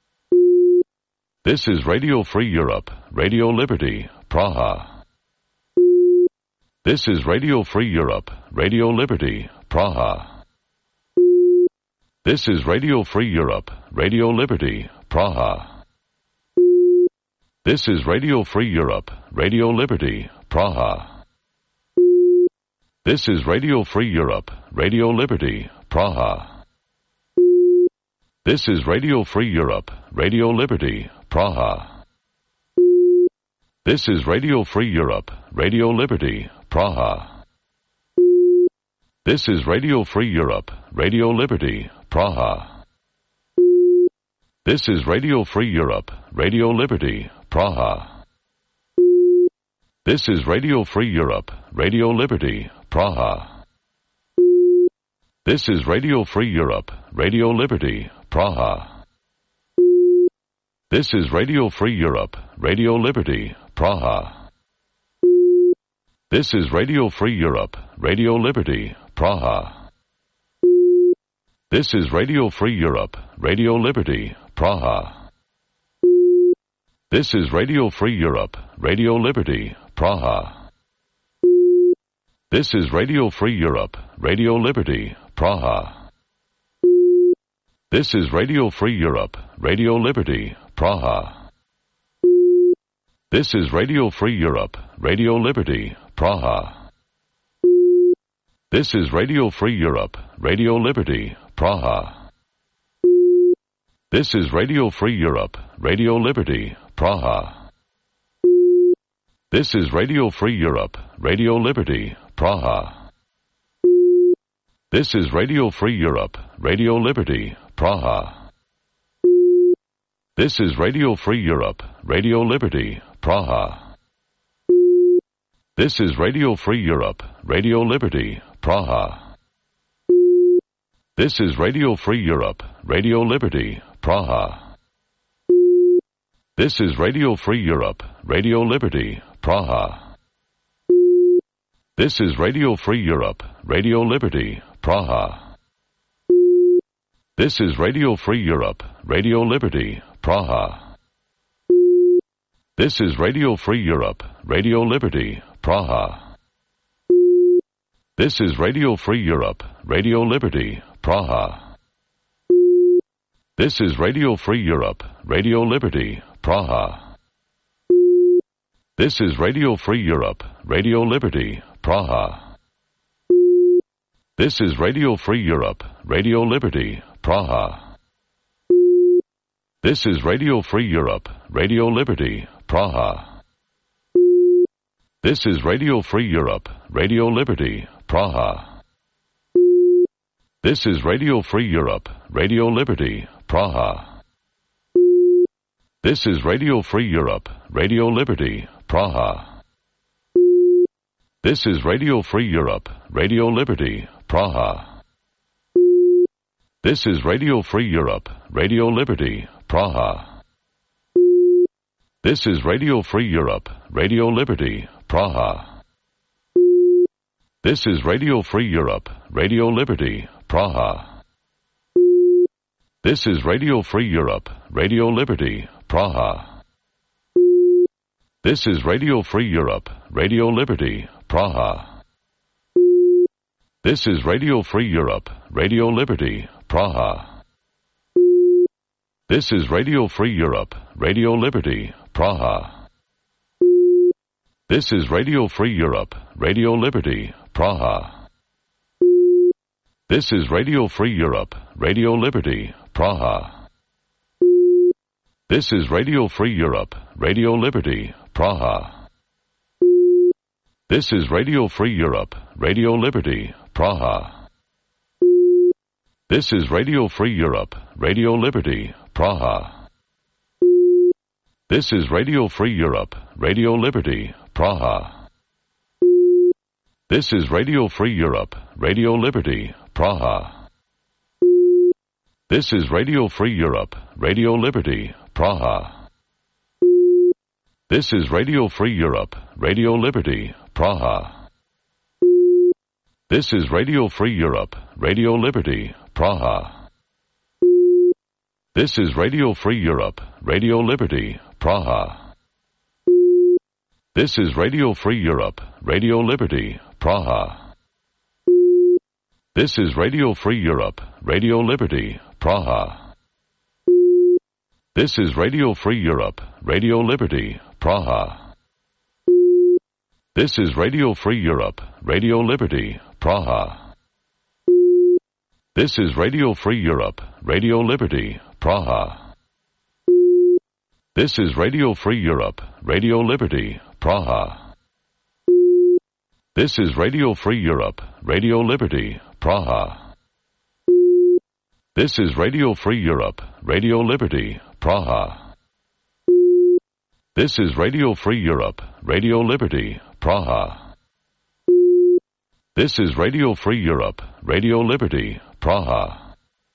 This is Radio Free Europe, Radio Liberty, Praha. This is Radio Free Europe, Radio Liberty, Praha. This is Radio Free Europe, Radio Liberty, Praha. This is Radio Free Europe, Radio Liberty, Praha. This is Radio Free Europe, Radio Liberty, Praha. This is Radio Free Europe, Radio Liberty, Praha. This is Radio Free Europe, Radio Liberty, Praha. This is Radio Free Europe, Radio Liberty, Praha. This is Radio Free Europe, Radio Liberty, Praha. This is Radio Free Europe, Radio Liberty, Praha. This is Radio Free Europe, Radio Liberty, Praha. This is Radio Free Europe, Radio Liberty, Praha. This is Radio Free Europe, Radio Liberty, Praha. This is Radio Free Europe, Radio Liberty, Praha. This is Radio Free Europe, Radio Liberty, Praha. This is Radio Free Europe, Radio Liberty, Praha. This is Radio Free Europe, Radio Liberty, Praha. This is Radio Free Europe, Radio Liberty, Praha. This is Radio Free Europe, Radio Liberty, Praha. This is Radio Free Europe, Radio Liberty, Praha. This is Radio Free Europe, Radio Liberty, Praha. This is Radio Free Europe, Radio Liberty, Praha. This is Radio Free Europe, Radio Liberty, Praha. This is Radio Free Europe, Radio Liberty, Praha. This is Radio Free Europe, Radio Liberty, Praha. This is Radio Free Europe, Radio Liberty, Praha. This is Radio Free Europe, Radio Liberty, Praha. This is Radio Free Europe, Radio Liberty, Praha. This is Radio Free Europe, Radio Liberty, Praha. This is Radio Free Europe, Radio Liberty, Praha. This is Radio Free Europe, Radio Liberty, Praha. This is Radio Free Europe, Radio Liberty, Praha. This is Radio Free Europe, Radio Liberty, Praha. This is Radio Free Europe, Radio Liberty, Praha. This is Radio Free Europe, Radio Liberty, Praha. This is Radio Free Europe, Radio Liberty, Praha. This is Radio Free Europe, Radio Liberty, Praha. This is Radio Free Europe, Radio Liberty, Praha. This is Radio Free Europe, Radio Liberty, Praha. This is Radio Free Europe, Radio Liberty, Praha. This is Radio Free Europe, Radio Liberty, Praha. This is Radio Free Europe, Radio Liberty, Praha. This is Radio Free Europe, Radio Liberty, Praha. This is Radio Free Europe, Radio Liberty, Praha. This is Radio Free Europe, Radio Liberty, Praha. This is Radio Free Europe, Radio Liberty, Praha. This is Radio Free Europe, Radio Liberty, Praha. This is Radio Free Europe, Radio Liberty, Praha. This is Radio Free Europe, Radio Liberty, Praha. This is Radio Free Europe, Radio Liberty, Praha. This is Radio Free Europe, Radio Liberty, Praha. This is Radio Free Europe, Radio Liberty, Praha. This is Radio Free Europe, Radio Liberty, Praha. This is Radio Free Europe, Radio Liberty, Praha. This is Radio Free Europe, Radio Liberty, Praha. This is Radio Free Europe, Radio Liberty, Praha. This is Radio Free Europe, Radio Liberty, Praha. This is Radio Free Europe, Radio Liberty, Praha. This is Radio Free Europe, Radio Liberty, Praha. This is Radio Free Europe, Radio Liberty, Praha. This is Radio Free Europe, Radio Liberty, Praha. This is Radio Free Europe, Radio Liberty, Praha. This is Radio Free Europe, Radio Liberty, Praha. This is Radio Free Europe, Radio Liberty, Praha. This is Radio Free Europe, Radio Liberty, Praha. This is Radio Free Europe, Radio Liberty, Praha.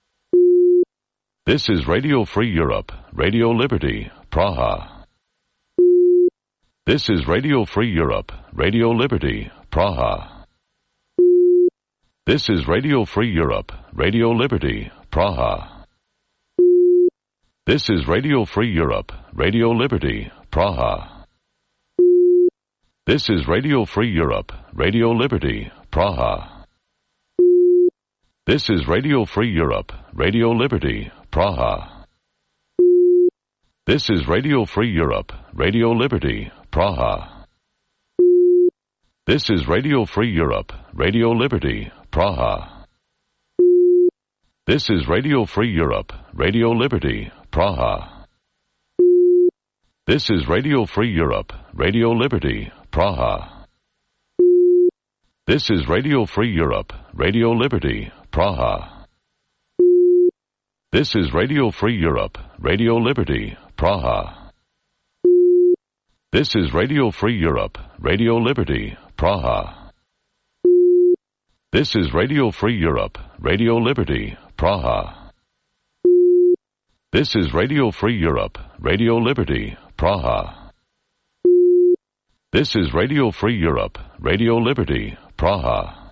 This is Radio Free Europe, Radio Liberty, Praha. This is Radio Free Europe, Radio Liberty, Praha. This is Radio Free Europe, Radio Liberty, Praha. This is Radio Free Europe, Radio Liberty, Praha. This is Radio Free Europe, Radio Liberty, Praha. This is Radio Free Europe, Radio Liberty, Praha. This is Radio Free Europe, Radio Liberty, Praha. This is Radio Free Europe, Radio Liberty, Praha. This is Radio Free Europe, Radio Liberty, Praha. This is Radio Free Europe, Radio Liberty, Praha. This is Radio Free Europe, Radio Liberty, Praha. This is Radio Free Europe, Radio Liberty, Praha. This is Radio Free Europe, Radio Liberty, Praha. This is Radio Free Europe, Radio Liberty, Praha. This is Radio Free Europe, Radio Liberty, Praha. This is Radio Free Europe, Radio Liberty, Praha.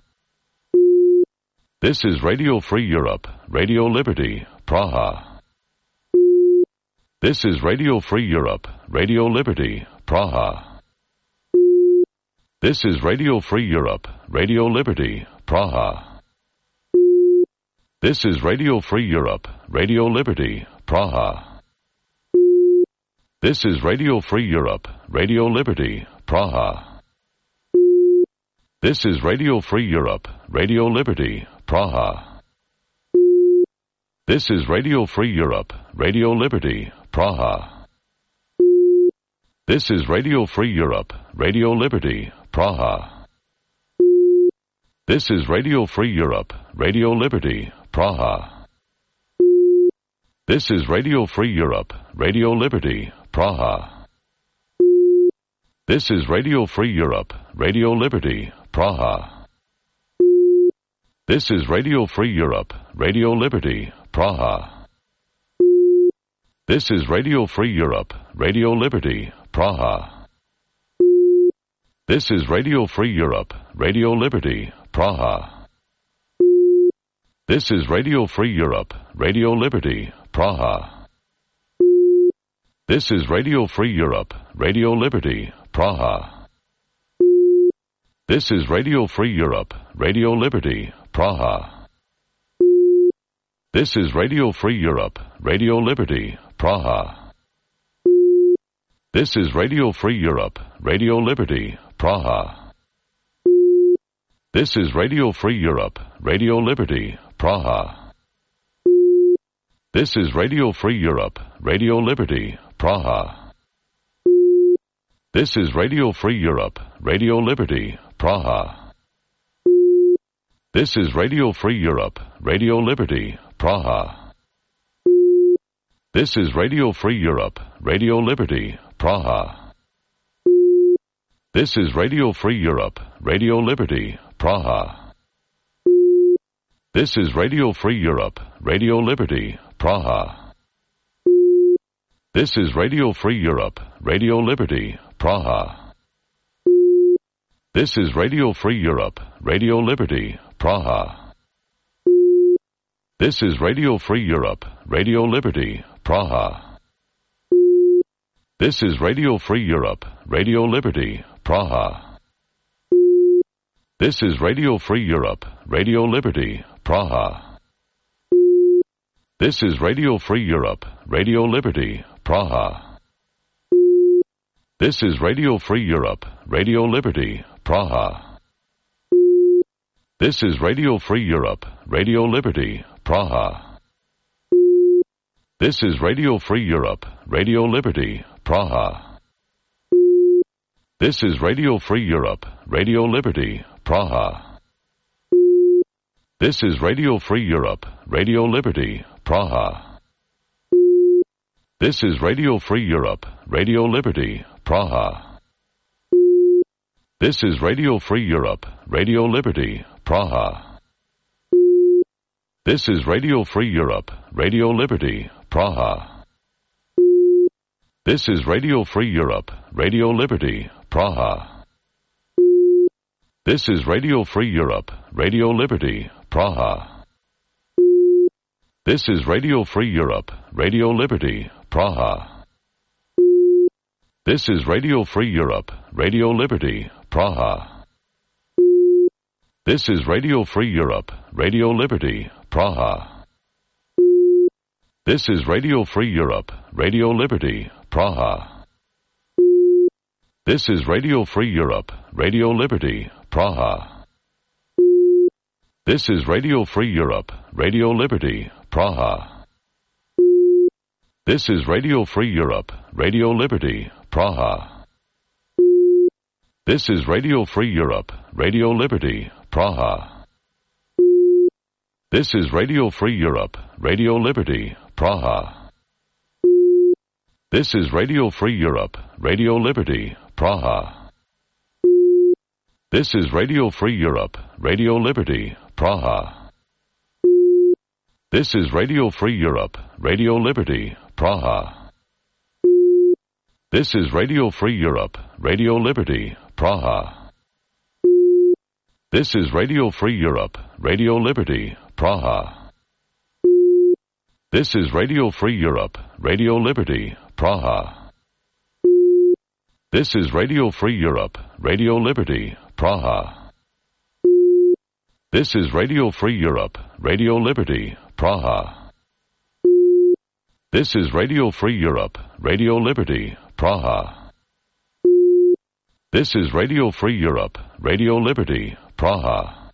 This is Radio Free Europe, Radio Liberty, Praha. This is Radio Free Europe, Radio Liberty, Praha. This is Radio Free Europe, Radio Liberty, Praha. This is Radio Free Europe, Radio Liberty, Praha. This is Radio Free Europe, Radio Liberty, Praha. This is Radio Free Europe, Radio Liberty, Praha. This is Radio Free Europe, Radio Liberty, Praha. This is Radio Free Europe, Radio Liberty, Praha. This is Radio Free Europe, Radio Liberty, Praha. This is Radio Free Europe, Radio Liberty, Praha. This is Radio Free Europe, Radio Liberty, Praha. This is Radio Free Europe, Radio Liberty, Praha. This is Radio Free Europe, Radio Liberty, Praha. This is Radio Free Europe, Radio Liberty, Praha. This is Radio Free Europe, Radio Liberty, Praha. This is Radio Free Europe, Radio Liberty, Praha. This is Radio Free Europe, Radio Liberty, Praha. This is Radio Free Europe, Radio Liberty, Praha. This is Radio Free Europe, Radio Liberty, Praha. This is Radio Free Europe, Radio Liberty, Praha. This is Radio Free Europe, Radio Liberty, Praha. This is Radio Free Europe, Radio Liberty, Praha. This is Radio Free Europe, Radio Liberty, Praha. This is Radio Free Europe, Radio Liberty, Praha. This is Radio Free Europe, Radio Liberty, Praha. This is Radio Free Europe, Radio Liberty, Praha. This is Radio Free Europe, Radio Liberty, Praha. This is Radio Free Europe, Radio Liberty, Praha. This is Radio Free Europe, Radio Liberty, Praha. This is Radio Free Europe, Radio Liberty, Praha. This is Radio Free Europe, Radio Liberty, Praha. This is Radio Free Europe, Radio Liberty, Praha. This is Radio Free Europe, Radio Liberty, Praha. This is Radio Free Europe, Radio Liberty, Praha. This is Radio Free Europe, Radio Liberty, Praha. This is Radio Free Europe, Radio Liberty, Praha. This is Radio Free Europe, Radio Liberty, Praha. This is Radio Free Europe, Radio Liberty, Praha. This is Radio Free Europe, Radio Liberty, Praha. This is Radio Free Europe, Radio Liberty, Praha. This is Radio Free Europe, Radio Liberty, Praha. This is Radio Free Europe, Radio Liberty, Praha. This is Radio Free Europe, Radio Liberty, Praha. This is Radio Free Europe, Radio Liberty, Praha. This is Radio Free Europe, Radio Liberty, Praha. This is Radio Free Europe, Radio Liberty, Praha. This is Radio Free Europe, Radio Liberty, Praha. This is Radio Free Europe, Radio Liberty, Praha. This is Radio Free Europe, Radio Liberty, Praha. This is Radio Free Europe, Radio Liberty, Praha. This is Radio Free Europe, Radio Liberty, Praha. This is Radio Free Europe, Radio Liberty, Praha. This is Radio Free Europe, Radio Liberty, Praha. This is Radio Free Europe, Radio Liberty, Praha. This is Radio Free Europe, Radio Liberty, Praha. This is Radio Free Europe, Radio Liberty, Praha. This is Radio Free Europe, Radio Liberty, Praha. This is Radio Free Europe, Radio Liberty, Praha. This is Radio Free Europe, Radio Liberty, Praha. This is Radio Free Europe, Radio Liberty, Praha. This is Radio Free Europe, Radio Liberty, Praha.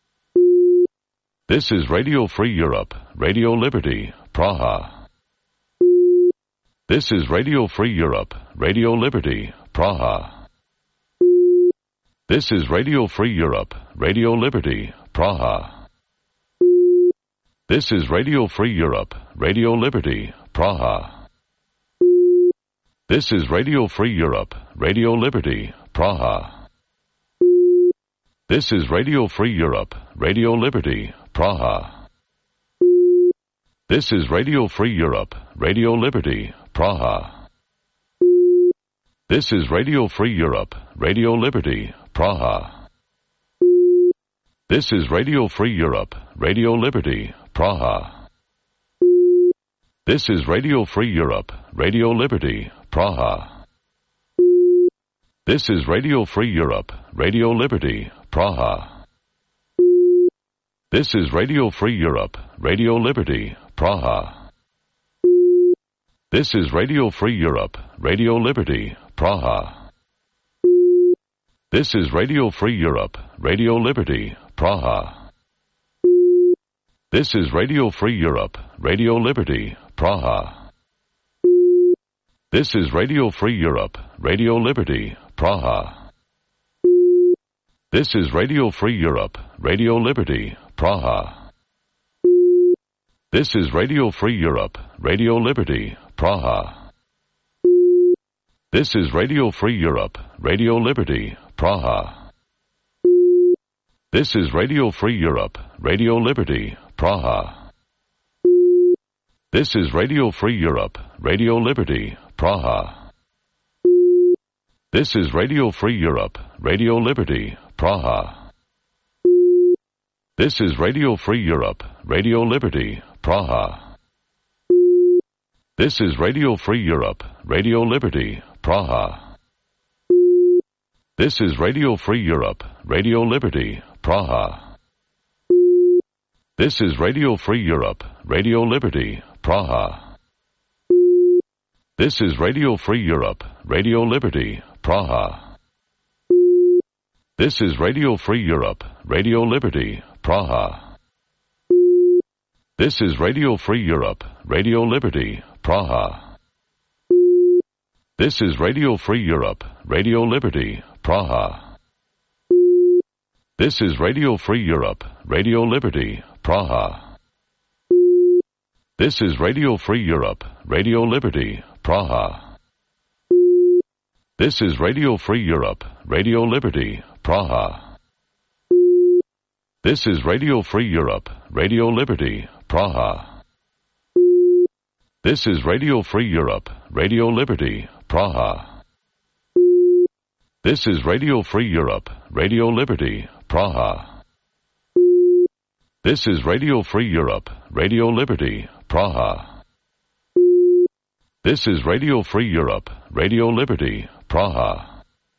This is Radio Free Europe, Radio Liberty, Praha. This is Radio Free Europe, Radio Liberty, Praha. This is Radio Free Europe, Radio Liberty, Praha. This is Radio Free Europe, Radio Liberty, Praha. This is Radio Free Europe, Radio Liberty, Praha. This is Radio Free Europe, Radio Liberty, Praha. This is Radio Free Europe, Radio Liberty, Praha. This is Radio Free Europe, Radio Liberty, Praha. This is Radio Free Europe, Radio Liberty, Praha. This is Radio Free Europe, Radio Liberty, Praha. This is Radio Free Europe, Radio Liberty, Praha. This is Radio Free Europe, Radio Liberty, Praha. This is Radio Free Europe, Radio Liberty, Praha. This is Radio Free Europe, Radio Liberty, Praha. This is Radio Free Europe, Radio Liberty, Praha. This is Radio Free Europe, Radio Liberty, Praha. This is Radio Free Europe, Radio Liberty, Praha. This is Radio Free Europe, Radio Liberty, Praha. This is Radio Free Europe, Radio Liberty, Praha. This is Radio Free Europe, Radio Liberty, Praha. This is Radio Free Europe, Radio Liberty, Praha. This is Radio Free Europe, Radio Liberty, Praha. This is Radio Free Europe, Radio Liberty, Praha. This is Radio Free Europe, Radio Liberty, Praha. This is Radio Free Europe, Radio Liberty, Praha. This is Radio Free Europe, Radio Liberty, Praha. This is Radio Free Europe, Radio Liberty, Praha. This is Radio Free Europe, Radio Liberty, Praha. This is Radio Free Europe, Radio Liberty, Praha. This is Radio Free Europe, Radio Liberty, Praha. This is Radio Free Europe, Radio Liberty, Praha. This is Radio Free Europe, Radio Liberty, Praha. This is Radio Free Europe, Radio Liberty, Praha. This is Radio Free Europe, Radio Liberty, Praha. This is Radio Free Europe, Radio Liberty, Praha. This is Radio Free Europe, Radio Liberty, Praha. This is Radio Free Europe, Radio Liberty, Praha. This is Radio Free Europe, Radio Liberty, Praha.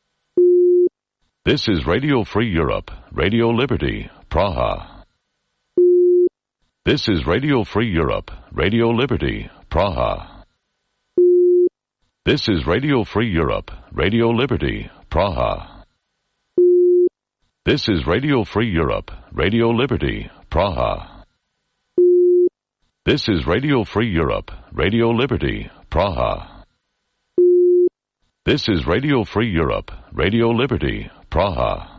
This is Radio Free Europe, Radio Liberty, Praha. This is Radio Free Europe, Radio Liberty, Praha. This is Radio Free Europe, Radio Liberty, Praha. This is Radio Free Europe, Radio Liberty, Praha. This is Radio Free Europe, Radio Liberty, Praha. This is Radio Free Europe, Radio Liberty, Praha.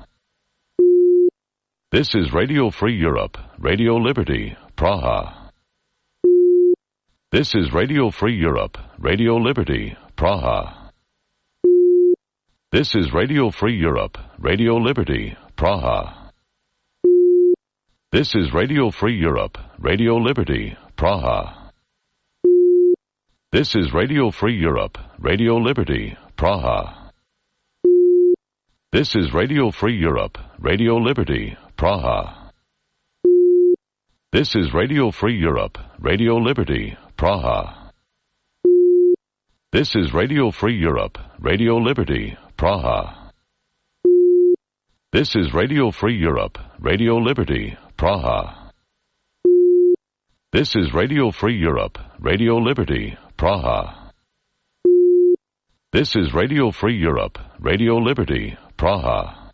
This is Radio Free Europe, Radio Liberty, Praha. This is Radio Free Europe, Radio Liberty, Praha. This is Radio Free Europe, Radio Liberty, Praha. This is Radio Free Europe, Radio Liberty, Praha. This is Radio Free Europe, Radio Liberty, Praha. This is Radio Free Europe, Radio Liberty, Praha. This is Radio Free Europe, Radio Liberty, Praha. This is Radio Free Europe, Radio Liberty, Praha. This is Radio Free Europe, Radio Liberty, Praha. This is Radio Free Europe, Radio Liberty, Praha. This is Radio Free Europe, Radio Liberty, Praha.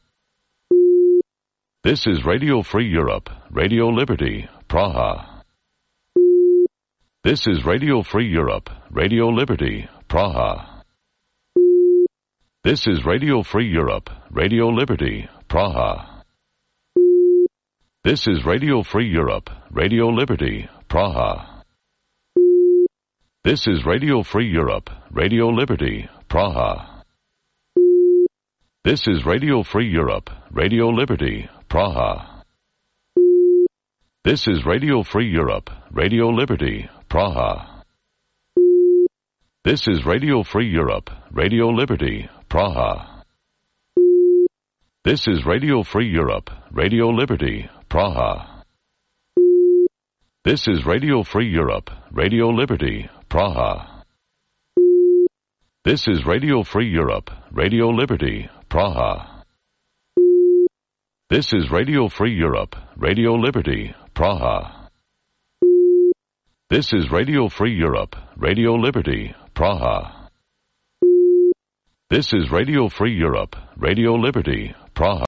This is Radio Free Europe, Radio Liberty, Praha. This is Radio Free Europe, Radio Liberty, Praha. This is Radio Free Europe, Radio Liberty, Praha. This is Radio Free Europe, Radio Liberty, Praha. This is Radio Free Europe, Radio Liberty, Praha. This is Radio Free Europe, Radio Liberty, Praha. This is Radio Free Europe, Radio Liberty, Praha. This is Radio Free Europe, Radio Liberty, Praha. This is Radio Free Europe, Radio Liberty, Praha. This is Radio Free Europe, Radio Liberty, Praha. This is Radio Free Europe, Radio Liberty, Praha. This is Radio Free Europe, Radio Liberty, Praha. This is Radio Free Europe, Radio Liberty, Praha. This is Radio Free Europe, Radio Liberty, Praha.